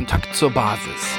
Kontakt zur Basis.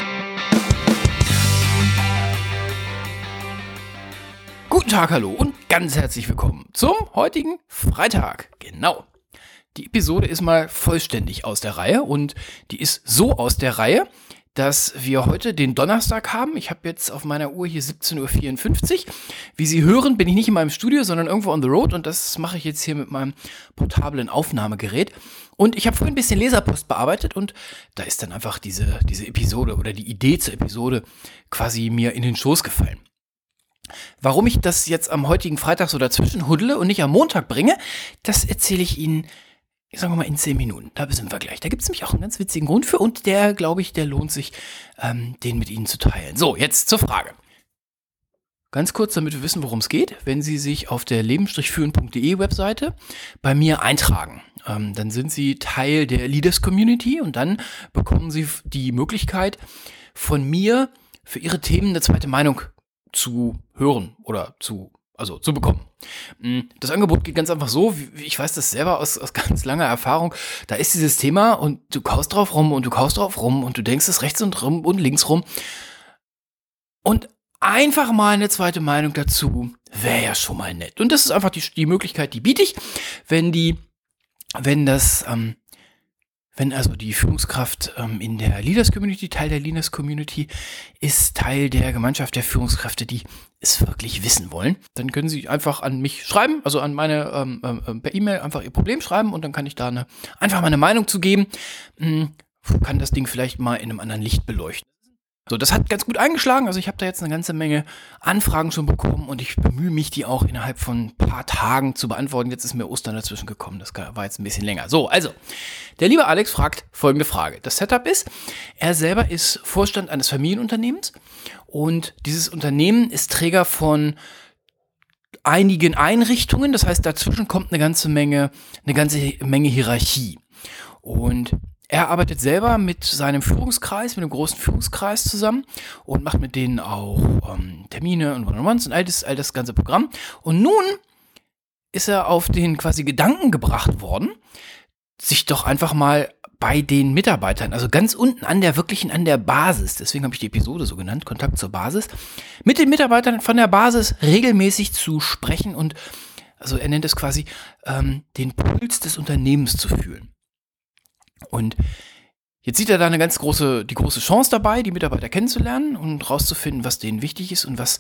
Guten Tag, hallo und ganz herzlich willkommen zum heutigen Freitag. Genau. Die Episode ist mal vollständig aus der Reihe und die ist so aus der Reihe, dass wir heute den Donnerstag haben. Ich habe jetzt auf meiner Uhr hier 17:54 Uhr. Wie Sie hören, bin ich nicht in meinem Studio, sondern irgendwo on the road und das mache ich jetzt hier mit meinem portablen Aufnahmegerät. Und ich habe vorhin ein bisschen Leserpost bearbeitet und da ist dann einfach diese Episode oder die Idee zur Episode quasi mir in den Schoß gefallen. Warum ich das jetzt am heutigen Freitag so dazwischen huddle und nicht am Montag bringe, das erzähle ich Ihnen, sagen wir mal, in 10 Minuten. Da sind wir gleich. Da gibt es nämlich auch einen ganz witzigen Grund für und der, glaube ich, der lohnt sich, den mit Ihnen zu teilen. So, jetzt zur Frage. Ganz kurz, damit wir wissen, worum es geht, wenn Sie sich auf der leben-führen.de Webseite bei mir eintragen. Dann sind Sie Teil der Leaders Community und dann bekommen Sie die Möglichkeit, von mir für Ihre Themen eine zweite Meinung zu hören oder zu bekommen. Das Angebot geht ganz einfach so, ich weiß das selber aus ganz langer Erfahrung, da ist dieses Thema und du kaust drauf rum und du kaust drauf rum und du denkst es rechts und rum und links rum und einfach mal eine zweite Meinung dazu wäre ja schon mal nett. Und das ist einfach die Möglichkeit, die biete ich, wenn also die Führungskraft in der Leaders Community, Teil der Leaders Community ist, Teil der Gemeinschaft der Führungskräfte, die es wirklich wissen wollen, dann können Sie einfach an mich schreiben, also an meine per E-Mail einfach Ihr Problem schreiben und dann kann ich da einfach meine Meinung zu geben, kann das Ding vielleicht mal in einem anderen Licht beleuchten. So, das hat ganz gut eingeschlagen, also ich habe da jetzt eine ganze Menge Anfragen schon bekommen und ich bemühe mich, die auch innerhalb von ein paar Tagen zu beantworten. Jetzt ist mir Ostern dazwischen gekommen, das war jetzt ein bisschen länger. So, also, der liebe Alex fragt folgende Frage. Das Setup ist, er selber ist Vorstand eines Familienunternehmens und dieses Unternehmen ist Träger von einigen Einrichtungen, das heißt, dazwischen kommt eine ganze Menge Hierarchie. Und er arbeitet selber mit seinem Führungskreis, mit einem großen Führungskreis zusammen und macht mit denen auch Termine und One-on-Ones und all das ganze Programm. Und nun ist er auf den quasi Gedanken gebracht worden, sich doch einfach mal bei den Mitarbeitern, also ganz unten an der Basis, deswegen habe ich die Episode so genannt, Kontakt zur Basis, mit den Mitarbeitern von der Basis regelmäßig zu sprechen und, also er nennt es quasi, den Puls des Unternehmens zu fühlen. Und jetzt sieht er da die große Chance dabei, die Mitarbeiter kennenzulernen und rauszufinden, was denen wichtig ist und was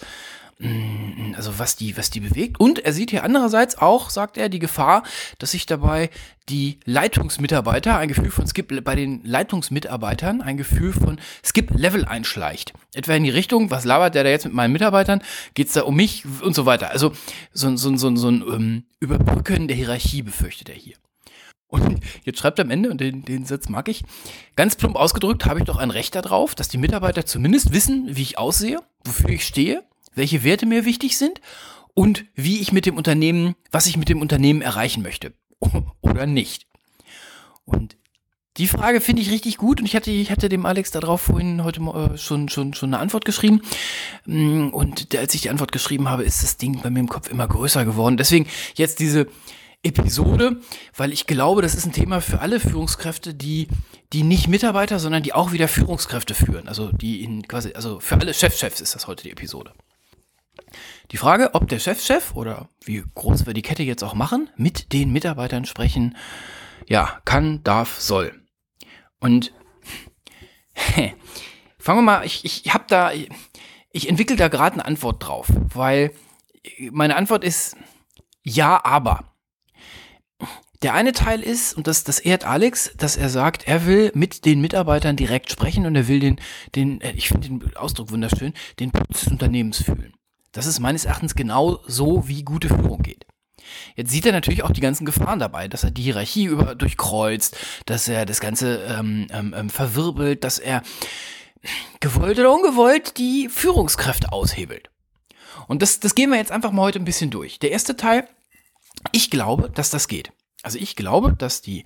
die bewegt. Und er sieht hier andererseits auch, sagt er, die Gefahr, dass sich dabei die Leitungsmitarbeiter bei den Leitungsmitarbeitern ein Gefühl von Skip-Level einschleicht. Etwa in die Richtung, was labert der da jetzt mit meinen Mitarbeitern? Geht's da um mich und so weiter? Also so ein Überbrücken der Hierarchie befürchtet er hier. Und jetzt schreibt er am Ende, und den Satz mag ich, ganz plump ausgedrückt, habe ich doch ein Recht darauf, dass die Mitarbeiter zumindest wissen, wie ich aussehe, wofür ich stehe, welche Werte mir wichtig sind und was ich mit dem Unternehmen erreichen möchte. Oder nicht. Und die Frage finde ich richtig gut und ich hatte dem Alex darauf vorhin heute schon eine Antwort geschrieben und als ich die Antwort geschrieben habe, ist das Ding bei mir im Kopf immer größer geworden. Deswegen jetzt diese Episode, weil ich glaube, das ist ein Thema für alle Führungskräfte, die nicht Mitarbeiter, sondern die auch wieder Führungskräfte führen. Also für alle Chefs ist das heute die Episode. Die Frage, ob der Chef oder wie groß wir die Kette jetzt auch machen, mit den Mitarbeitern sprechen, ja, kann, darf, soll. Und fangen wir mal, ich entwickle da gerade eine Antwort drauf, weil meine Antwort ist ja, aber. Der eine Teil ist, und das ehrt Alex, dass er sagt, er will mit den Mitarbeitern direkt sprechen und er will ich finde den Ausdruck wunderschön, den Puls des Unternehmens fühlen. Das ist meines Erachtens genau so, wie gute Führung geht. Jetzt sieht er natürlich auch die ganzen Gefahren dabei, dass er die Hierarchie durchkreuzt, dass er das Ganze verwirbelt, dass er gewollt oder ungewollt die Führungskräfte aushebelt. Und das gehen wir jetzt einfach mal heute ein bisschen durch. Der erste Teil, ich glaube, dass das geht. Also ich glaube, dass die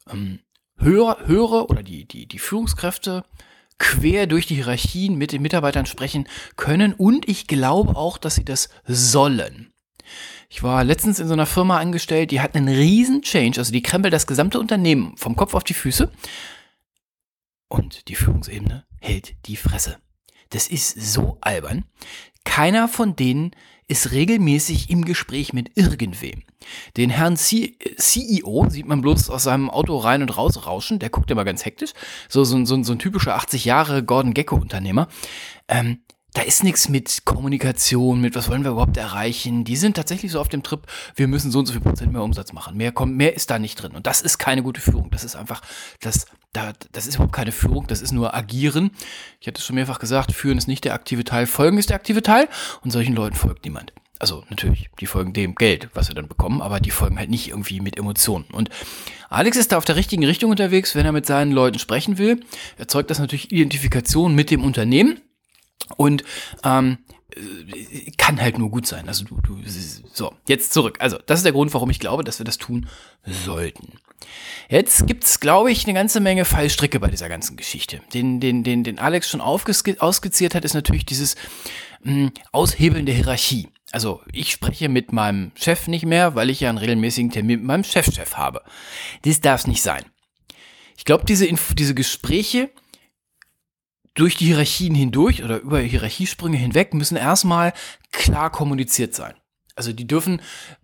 Hörer oder die Führungskräfte quer durch die Hierarchien mit den Mitarbeitern sprechen können und ich glaube auch, dass sie das sollen. Ich war letztens in so einer Firma angestellt, die hat einen riesen Change, also die krempelt das gesamte Unternehmen vom Kopf auf die Füße. Und die Führungsebene hält die Fresse. Das ist so albern. Keiner von denen ist regelmäßig im Gespräch mit irgendwem. Den Herrn CEO sieht man bloß aus seinem Auto rein und raus rauschen. Der guckt immer ganz hektisch. So ein typischer 80 Jahre Gordon Gekko-Unternehmer. Da ist nichts mit Kommunikation, mit was wollen wir überhaupt erreichen. Die sind tatsächlich so auf dem Trip, wir müssen so und so viel Prozent mehr Umsatz machen. Mehr ist da nicht drin. Und das ist keine gute Führung. Das ist einfach, das ist überhaupt keine Führung, das ist nur Agieren. Ich hatte es schon mehrfach gesagt, Führen ist nicht der aktive Teil, Folgen ist der aktive Teil. Und solchen Leuten folgt niemand. Also natürlich, die folgen dem Geld, was wir dann bekommen, aber die folgen halt nicht irgendwie mit Emotionen. Und Alex ist da auf der richtigen Richtung unterwegs, wenn er mit seinen Leuten sprechen will. Erzeugt das natürlich Identifikation mit dem Unternehmen. Und kann halt nur gut sein. Also so, jetzt zurück. Also das ist der Grund, warum ich glaube, dass wir das tun sollten. Jetzt gibt's, glaube ich, eine ganze Menge Fallstricke bei dieser ganzen Geschichte. Den Alex schon ausskizziert hat, ist natürlich dieses Aushebeln der Hierarchie. Also ich spreche mit meinem Chef nicht mehr, weil ich ja einen regelmäßigen Termin mit meinem Chefchef habe. Das darf es nicht sein. Ich glaube, diese Gespräche durch die Hierarchien hindurch oder über Hierarchiesprünge hinweg müssen erstmal klar kommuniziert sein. Also die dürfen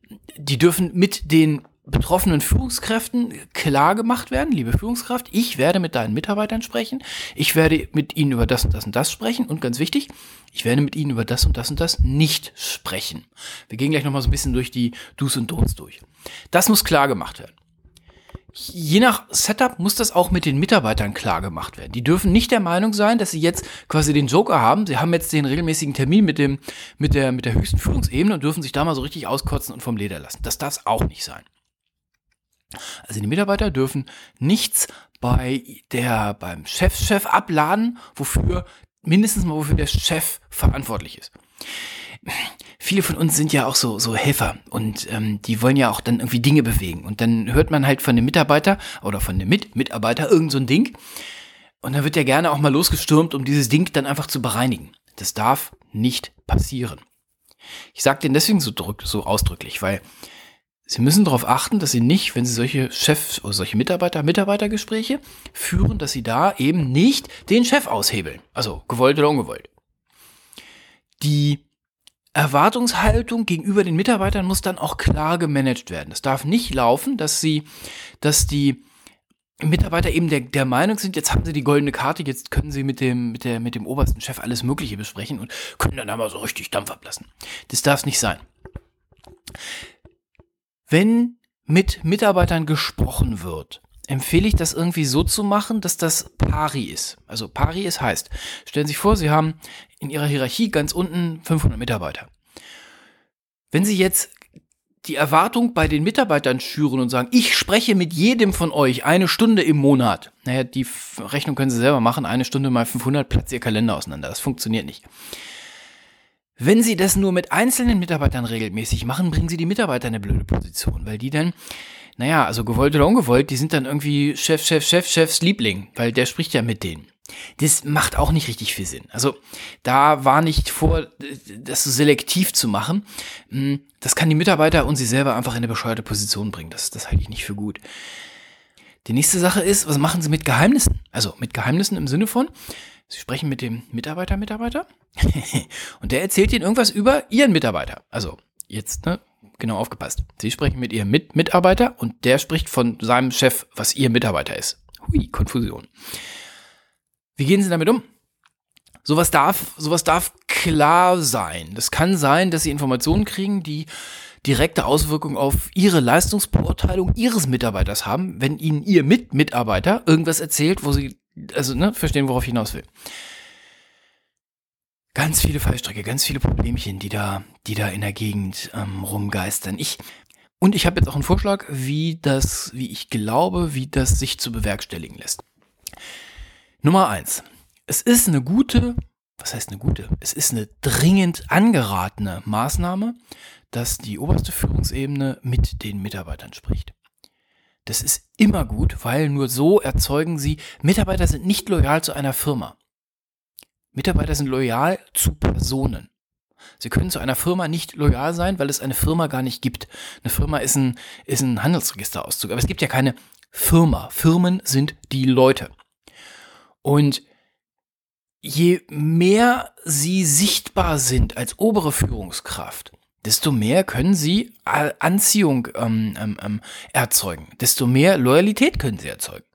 mit den betroffenen Führungskräften klar gemacht werden. Liebe Führungskraft, ich werde mit deinen Mitarbeitern sprechen. Ich werde mit ihnen über das und das und das sprechen. Und ganz wichtig, ich werde mit ihnen über das und das nicht sprechen. Wir gehen gleich nochmal so ein bisschen durch die Do's und Don'ts durch. Das muss klar gemacht werden. Je nach Setup muss das auch mit den Mitarbeitern klar gemacht werden. Die dürfen nicht der Meinung sein, dass sie jetzt quasi den Joker haben. Sie haben jetzt den regelmäßigen Termin mit der höchsten Führungsebene und dürfen sich da mal so richtig auskotzen und vom Leder lassen. Das darf es auch nicht sein. Also die Mitarbeiter dürfen nichts beim Chefchef abladen, wofür der Chef verantwortlich ist. Viele von uns sind ja auch so Helfer und die wollen ja auch dann irgendwie Dinge bewegen. Und dann hört man halt von dem Mitarbeiter oder von dem Mitarbeiter irgend so ein Ding. Und dann wird ja gerne auch mal losgestürmt, um dieses Ding dann einfach zu bereinigen. Das darf nicht passieren. Ich sage den deswegen so ausdrücklich, weil Sie müssen darauf achten, dass Sie nicht, wenn Sie solche oder solche Mitarbeitergespräche führen, dass Sie da eben nicht den Chef aushebeln. Also gewollt oder ungewollt. Die Erwartungshaltung gegenüber den Mitarbeitern muss dann auch klar gemanagt werden. Es darf nicht laufen, dass die Mitarbeiter eben der Meinung sind, jetzt haben sie die goldene Karte, jetzt können sie mit dem obersten Chef alles Mögliche besprechen und können dann aber so richtig Dampf ablassen. Das darf es nicht sein. Wenn mit Mitarbeitern gesprochen wird, empfehle ich das irgendwie so zu machen, dass das pari ist. Also pari heißt, stellen Sie sich vor, Sie haben in Ihrer Hierarchie ganz unten 500 Mitarbeiter. Wenn Sie jetzt die Erwartung bei den Mitarbeitern schüren und sagen, ich spreche mit jedem von euch 1 Stunde im Monat. Naja, die Rechnung können Sie selber machen, 1 Stunde mal 500, platzt Ihr Kalender auseinander. Das funktioniert nicht. Wenn Sie das nur mit einzelnen Mitarbeitern regelmäßig machen, bringen Sie die Mitarbeiter in eine blöde Position, weil die dann, also gewollt oder ungewollt, die sind dann irgendwie Chefs Liebling, weil der spricht ja mit denen. Das macht auch nicht richtig viel Sinn. Also da war nicht vor, das so selektiv zu machen. Das kann die Mitarbeiter und sie selber einfach in eine bescheuerte Position bringen. Das halte ich nicht für gut. Die nächste Sache ist, was machen Sie mit Geheimnissen? Also mit Geheimnissen im Sinne von, Sie sprechen mit dem Mitarbeiter und der erzählt Ihnen irgendwas über Ihren Mitarbeiter. Also jetzt, genau aufgepasst. Sie sprechen mit Ihrem Mitarbeiter und der spricht von seinem Chef, was Ihr Mitarbeiter ist. Hui, Konfusion. Wie gehen Sie damit um? Sowas darf klar sein. Das kann sein, dass Sie Informationen kriegen, die direkte Auswirkungen auf Ihre Leistungsbeurteilung Ihres Mitarbeiters haben, wenn Ihnen Ihr Mitarbeiter irgendwas erzählt, wo Sie verstehen, worauf ich hinaus will. Ganz viele Fallstricke, ganz viele Problemchen, die da in der Gegend rumgeistern. Ich habe jetzt auch einen Vorschlag, wie das sich zu bewerkstelligen lässt. Nummer 1. Es ist eine dringend angeratene Maßnahme, dass die oberste Führungsebene mit den Mitarbeitern spricht. Das ist immer gut, weil nur so erzeugen Sie, Mitarbeiter sind nicht loyal zu einer Firma. Mitarbeiter sind loyal zu Personen. Sie können zu einer Firma nicht loyal sein, weil es eine Firma gar nicht gibt. Eine Firma ist ein Handelsregisterauszug, aber es gibt ja keine Firma. Firmen sind die Leute. Und je mehr Sie sichtbar sind als obere Führungskraft, desto mehr können Sie Anziehung erzeugen, desto mehr Loyalität können Sie erzeugen.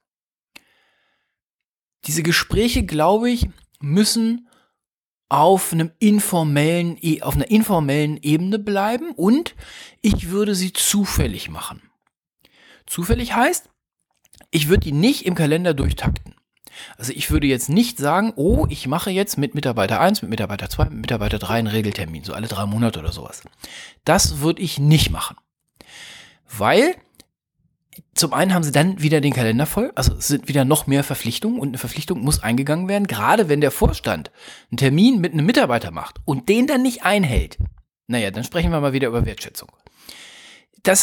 Diese Gespräche, glaube ich, müssen auf einer informellen Ebene bleiben und ich würde sie zufällig machen. Zufällig heißt, ich würde die nicht im Kalender durchtakten. Also ich würde jetzt nicht sagen, oh, ich mache jetzt mit Mitarbeiter 1, mit Mitarbeiter 2, mit Mitarbeiter 3 einen Regeltermin, so alle 3 Monate oder sowas. Das würde ich nicht machen. Weil zum einen haben sie dann wieder den Kalender voll, also es sind wieder noch mehr Verpflichtungen und eine Verpflichtung muss eingegangen werden, gerade wenn der Vorstand einen Termin mit einem Mitarbeiter macht und den dann nicht einhält. Naja, dann sprechen wir mal wieder über Wertschätzung. Das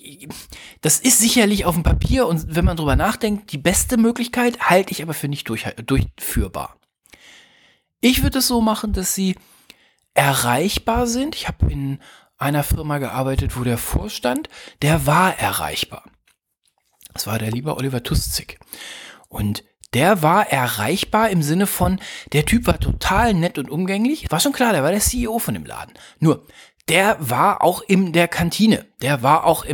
ist sicherlich auf dem Papier und wenn man drüber nachdenkt, die beste Möglichkeit, halte ich aber für nicht durchführbar. Ich würde es so machen, dass sie erreichbar sind. Ich habe in einer Firma gearbeitet, wo der Vorstand, der war erreichbar. Das war der liebe Oliver Tuszig. Und der war erreichbar im Sinne von, der Typ war total nett und umgänglich. War schon klar, der war der CEO von dem Laden. Nur, der war auch in der Kantine. Der war auch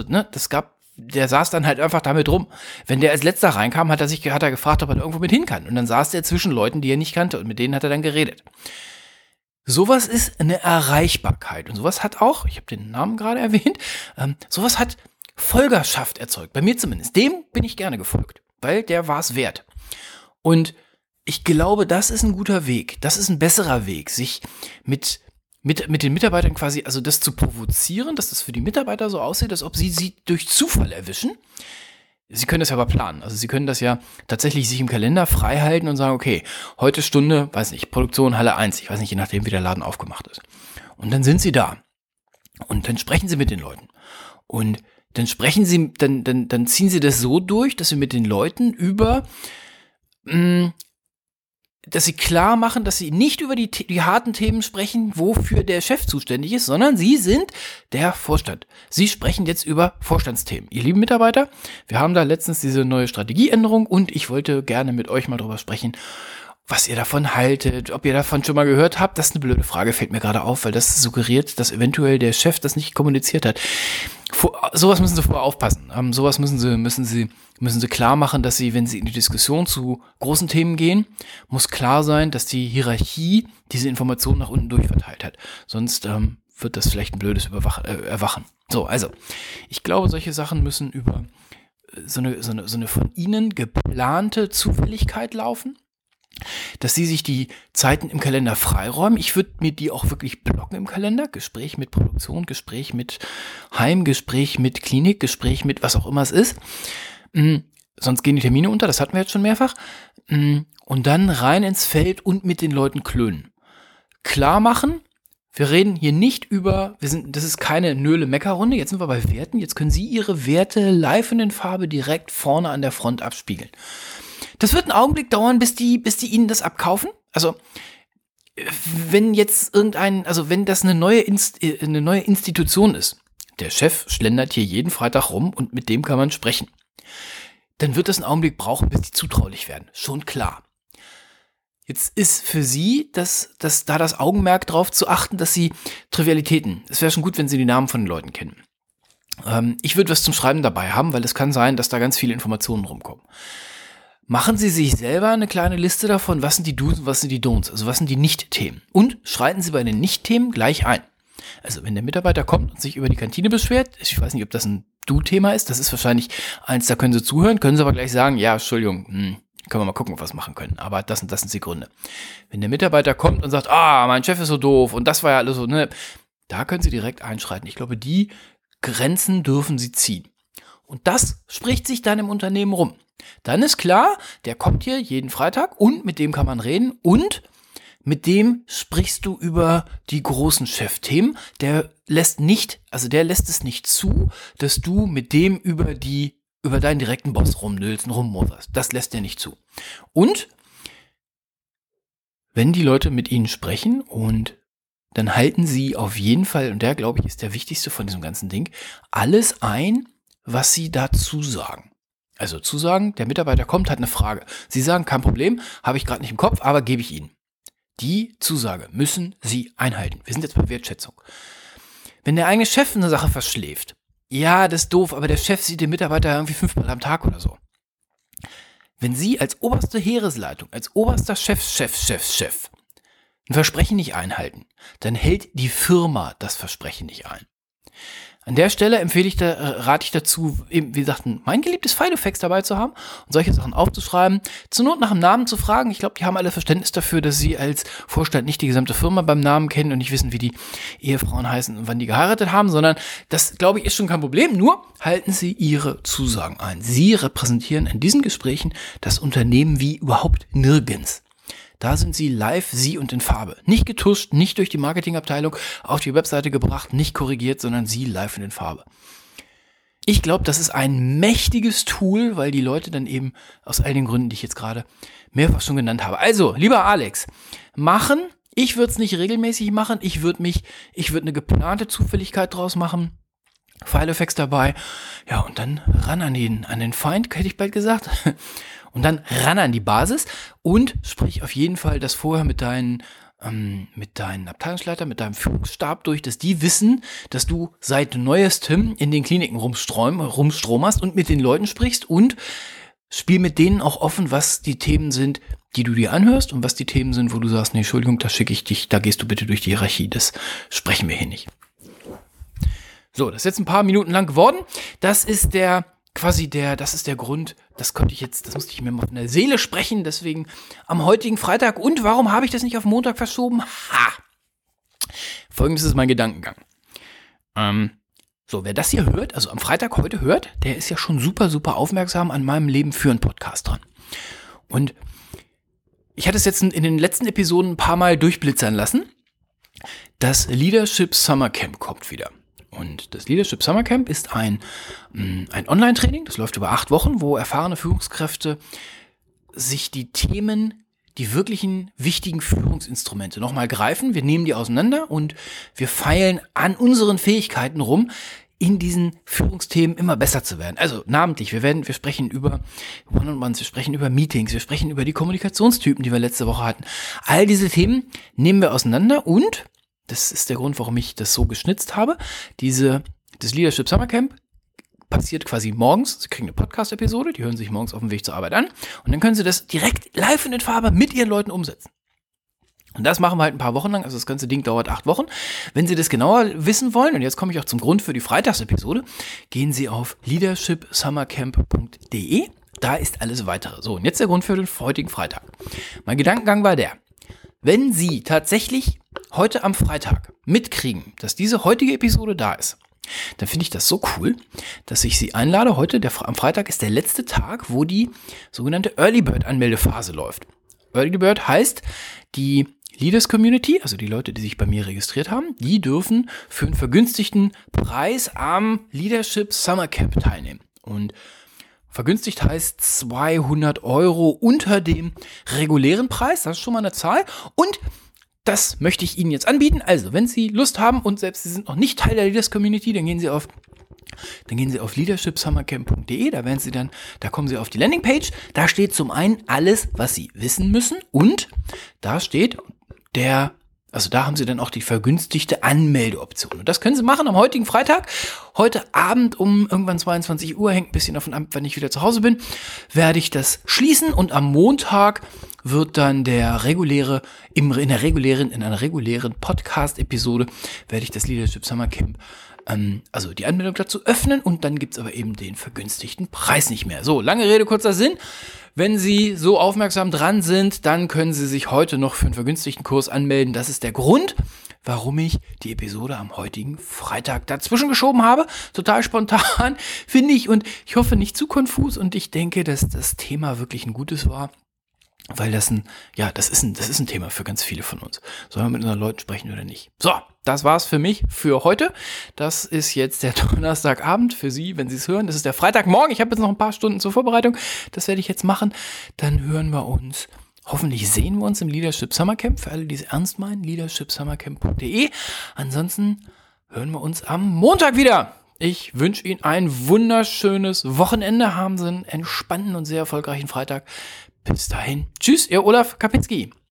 der saß dann halt einfach damit rum. Wenn der als letzter reinkam, hat er gefragt, ob er irgendwo mit hin kann. Und dann saß der zwischen Leuten, die er nicht kannte und mit denen hat er dann geredet. Sowas ist eine Erreichbarkeit. Und sowas hat auch, ich habe den Namen gerade erwähnt, sowas hat Folgerschaft erzeugt. Bei mir zumindest. Dem bin ich gerne gefolgt, weil der war es wert. Und ich glaube, das ist ein guter Weg. Das ist ein besserer Weg, sich mit den Mitarbeitern quasi, also das zu provozieren, dass das für die Mitarbeiter so aussieht, als ob sie durch Zufall erwischen. Sie können das ja aber planen. Also Sie können das ja tatsächlich sich im Kalender frei halten und sagen, okay, heute Stunde, weiß nicht, Produktion Halle 1, ich weiß nicht, je nachdem, wie der Laden aufgemacht ist. Und dann sind Sie da. Und dann sprechen Sie mit den Leuten. Und dann dann ziehen Sie das so durch, dass Sie mit den Leuten dass Sie klar machen, dass Sie nicht über die harten Themen sprechen, wofür der Chef zuständig ist, sondern Sie sind der Vorstand. Sie sprechen jetzt über Vorstandsthemen. Ihr lieben Mitarbeiter, wir haben da letztens diese neue Strategieänderung und ich wollte gerne mit euch mal drüber sprechen, was ihr davon haltet, ob ihr davon schon mal gehört habt. Das ist eine blöde Frage, fällt mir gerade auf, weil das suggeriert, dass eventuell der Chef das nicht kommuniziert hat. Sowas müssen Sie vorher aufpassen. Sowas müssen Sie klar machen, dass Sie, wenn Sie in die Diskussion zu großen Themen gehen, muss klar sein, dass die Hierarchie diese Informationen nach unten durchverteilt hat. Sonst wird das vielleicht ein blödes Erwachen. So, also, ich glaube, solche Sachen müssen über so eine von Ihnen geplante Zufälligkeit laufen, dass Sie sich die Zeiten im Kalender freiräumen. Ich würde mir die auch wirklich blocken im Kalender. Gespräch mit Produktion, Gespräch mit Heim, Gespräch mit Klinik, Gespräch mit was auch immer es ist. Sonst gehen die Termine unter, das hatten wir jetzt schon mehrfach. Und dann rein ins Feld und mit den Leuten klönen. Klar machen, wir reden hier nicht das ist keine Nöle-Mecker-Runde, jetzt sind wir bei Werten. Jetzt können Sie Ihre Werte live in den Farbe direkt vorne an der Front abspiegeln. Das wird einen Augenblick dauern, bis die Ihnen das abkaufen. Also, wenn das eine neue Institution ist, der Chef schlendert hier jeden Freitag rum und mit dem kann man sprechen, dann wird das einen Augenblick brauchen, bis die zutraulich werden. Schon klar. Jetzt ist für Sie da das Augenmerk drauf zu achten, dass Sie Trivialitäten, es wäre schon gut, wenn Sie die Namen von den Leuten kennen. Ich würde was zum Schreiben dabei haben, weil es kann sein, dass da ganz viele Informationen rumkommen. Machen Sie sich selber eine kleine Liste davon, was sind die Do's und was sind die Don'ts, also was sind die Nicht-Themen. Und schreiten Sie bei den Nicht-Themen gleich ein. Also wenn der Mitarbeiter kommt und sich über die Kantine beschwert, ich weiß nicht, ob das ein Du-Thema ist, das ist wahrscheinlich eins, da können Sie zuhören, können Sie aber gleich sagen, ja, Entschuldigung, können wir mal gucken, ob wir was machen können. Aber das sind die Gründe. Wenn der Mitarbeiter kommt und sagt, mein Chef ist so doof und das war ja alles so, ne, da können Sie direkt einschreiten. Ich glaube, die Grenzen dürfen Sie ziehen. Und das spricht sich dann im Unternehmen rum. Dann ist klar, der kommt hier jeden Freitag und mit dem kann man reden und mit dem sprichst du über die großen Chefthemen. Der lässt es nicht zu, dass du mit dem über deinen direkten Boss rumnüllst und rummotterst. Das lässt er nicht zu. Und wenn die Leute mit ihnen sprechen und dann halten sie auf jeden Fall, und der, glaube ich, ist der wichtigste von diesem ganzen Ding, alles ein, was sie dazu sagen. Also Zusagen, der Mitarbeiter kommt, hat eine Frage. Sie sagen, kein Problem, habe ich gerade nicht im Kopf, aber gebe ich Ihnen. Die Zusage müssen Sie einhalten. Wir sind jetzt bei Wertschätzung. Wenn der eigene Chef eine Sache verschläft, ja, das ist doof, aber der Chef sieht den Mitarbeiter irgendwie 5-mal am Tag oder so. Wenn Sie als oberste Heeresleitung, als oberster Chef ein Versprechen nicht einhalten, dann hält die Firma das Versprechen nicht ein. An der Stelle rate ich dazu, eben, wie gesagt, mein geliebtes Fidofax dabei zu haben und solche Sachen aufzuschreiben, zur Not nach dem Namen zu fragen. Ich glaube, die haben alle Verständnis dafür, dass sie als Vorstand nicht die gesamte Firma beim Namen kennen und nicht wissen, wie die Ehefrauen heißen und wann die geheiratet haben, sondern das, glaube ich, ist schon kein Problem. Nur halten Sie Ihre Zusagen ein. Sie repräsentieren in diesen Gesprächen das Unternehmen wie überhaupt nirgends. Da sind Sie live, Sie und in Farbe. Nicht getuscht, nicht durch die Marketingabteilung auf die Webseite gebracht, nicht korrigiert, sondern Sie live und in Farbe. Ich glaube, das ist ein mächtiges Tool, weil die Leute dann eben aus all den Gründen, die ich jetzt gerade mehrfach schon genannt habe. Also, lieber Alex, machen. Ich würde es nicht regelmäßig machen. Ich würde eine geplante Zufälligkeit draus machen. Fidofax dabei. Ja, und dann ran an den Feind, hätte ich bald gesagt. Und dann ran an die Basis und sprich auf jeden Fall das vorher mit deinen Abteilungsleitern, mit deinem Führungsstab durch, dass die wissen, dass du seit Neuestem in den Kliniken rumstromerst und mit den Leuten sprichst und spiel mit denen auch offen, was die Themen sind, die du dir anhörst und was die Themen sind, wo du sagst, nee, Entschuldigung, da schicke ich dich, da gehst du bitte durch die Hierarchie, das sprechen wir hier nicht. So, das ist jetzt ein paar Minuten lang geworden. Das ist der Grund, das musste ich mir mal von der Seele sprechen, deswegen am heutigen Freitag. Und warum habe ich das nicht auf Montag verschoben? Folgendes ist mein Gedankengang. Wer das hier hört, also am Freitag heute hört, der ist ja schon super, super aufmerksam an meinem Leben für einen Podcast dran. Und ich hatte es jetzt in den letzten Episoden ein paar Mal durchblitzern lassen. Das Leadership Summer Camp kommt wieder. Und das Leadership Summer Camp ist ein Online-Training, das läuft über 8 Wochen, wo erfahrene Führungskräfte sich die Themen, die wirklichen wichtigen Führungsinstrumente nochmal greifen. Wir nehmen die auseinander und wir feilen an unseren Fähigkeiten rum, in diesen Führungsthemen immer besser zu werden. Also namentlich, wir sprechen über One-on-Ones, wir sprechen über Meetings, wir sprechen über die Kommunikationstypen, die wir letzte Woche hatten. All diese Themen nehmen wir auseinander und das ist der Grund, warum ich das so geschnitzt habe. Das Leadership Summer Camp passiert quasi morgens. Sie kriegen eine Podcast-Episode, die hören sich morgens auf dem Weg zur Arbeit an. Und dann können Sie das direkt live in Farbe mit Ihren Leuten umsetzen. Und das machen wir halt ein paar Wochen lang. Also das ganze Ding dauert 8 Wochen. Wenn Sie das genauer wissen wollen, und jetzt komme ich auch zum Grund für die Freitagsepisode, gehen Sie auf leadershipsummercamp.de. Da ist alles weitere. So, und jetzt der Grund für den heutigen Freitag. Mein Gedankengang war der: Wenn Sie tatsächlich heute am Freitag mitkriegen, dass diese heutige Episode da ist, dann finde ich das so cool, dass ich Sie einlade. Am Freitag ist der letzte Tag, wo die sogenannte Early Bird Anmeldephase läuft. Early Bird heißt, die Leaders Community, also die Leute, die sich bei mir registriert haben, die dürfen für einen vergünstigten Preis am Leadership Summer Camp teilnehmen. Und vergünstigt heißt 200 € unter dem regulären Preis, das ist schon mal eine Zahl. Und das möchte ich Ihnen jetzt anbieten. Also, wenn Sie Lust haben und selbst Sie sind noch nicht Teil der Leaders Community, dann gehen Sie auf leadershipsummercamp.de, da kommen Sie auf die Landingpage. Da steht zum einen alles, was Sie wissen müssen, und da steht da haben Sie dann auch die vergünstigte Anmeldeoption. Und das können Sie machen am heutigen Freitag. Heute Abend um irgendwann 22 Uhr, hängt ein bisschen davon ab, wenn ich wieder zu Hause bin, werde ich das schließen. Und am Montag wird dann in einer regulären Podcast-Episode werde ich das Leadership Summer Camp, also die Anmeldung dazu öffnen, und dann gibt es aber eben den vergünstigten Preis nicht mehr. So, lange Rede, kurzer Sinn. Wenn Sie so aufmerksam dran sind, dann können Sie sich heute noch für einen vergünstigten Kurs anmelden. Das ist der Grund, warum ich die Episode am heutigen Freitag dazwischen geschoben habe. Total spontan, finde ich, und ich hoffe nicht zu konfus, und ich denke, dass das Thema wirklich ein gutes war. Weil das ist ein Thema für ganz viele von uns. Sollen wir mit unseren Leuten sprechen oder nicht? So, das war's für mich für heute. Das ist jetzt der Donnerstagabend für Sie, wenn Sie es hören. Das ist der Freitagmorgen. Ich habe jetzt noch ein paar Stunden zur Vorbereitung. Das werde ich jetzt machen. Dann hören wir uns. Hoffentlich sehen wir uns im Leadership Summer Camp. Für alle, die es ernst meinen, leadershipsummercamp.de. Ansonsten hören wir uns am Montag wieder. Ich wünsche Ihnen ein wunderschönes Wochenende. Haben Sie einen entspannten und sehr erfolgreichen Freitag. Bis dahin. Tschüss, Ihr Olaf Kapinski.